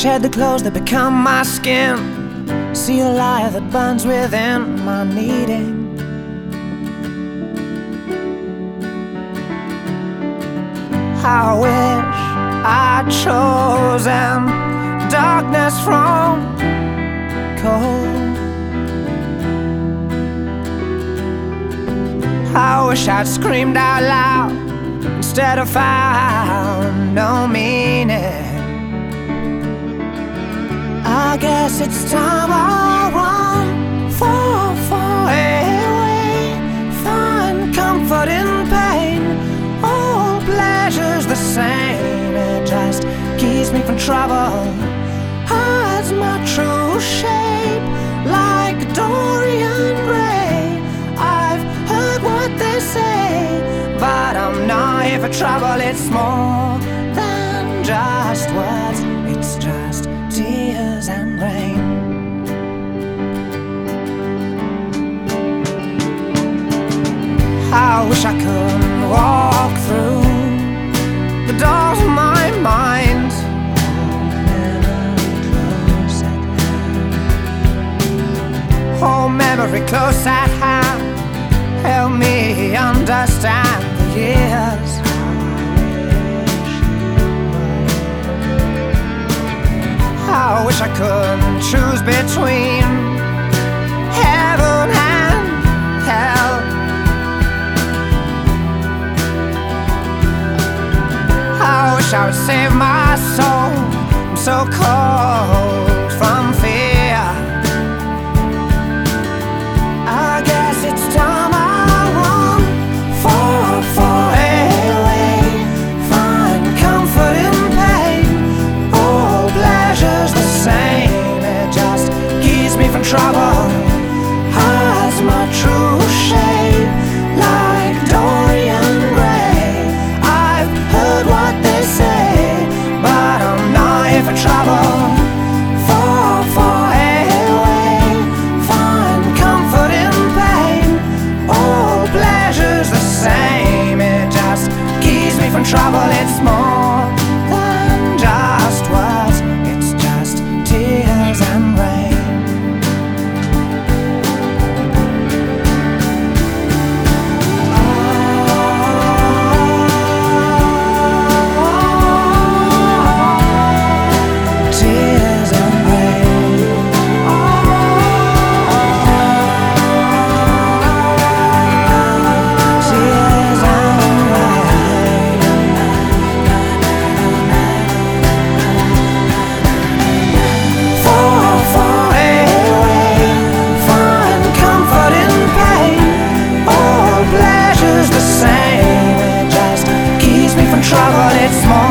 shed the clothes that become my skin, see the light that burns within my needing. I wish I'd chosen darkness from cold. I wish I'd screamed out loud instead of found no meaning. I guess it's time I run far away, find comfort in pain. All pleasure's the same, it just keeps me from trouble, hides my true shape like Dorian Gray. I've heard what they say, but I'm not here for trouble. It's more than just words, it's just tears and rain. I wish I could walk through the doors of my mind, hold memory close at hand, help me understand the years. I wish I could choose between heaven and hell. I wish I would save my soul, I'm so cold from fear. I guess it's time I run far away, find comfort in pain. All pleasure's the same, it just keeps me from trouble, hides my true shape like Dorian Gray. I've heard what they say, but I'm not here for trouble. Far away, find comfort in pain. All pleasure's the same, it just keeps me from trouble. It's more than just words, it's just tears and rain. Tears and rain. Tears and rain. Far away, find comfort in pain. All pleasure's the same, it just keeps me from trouble. It's more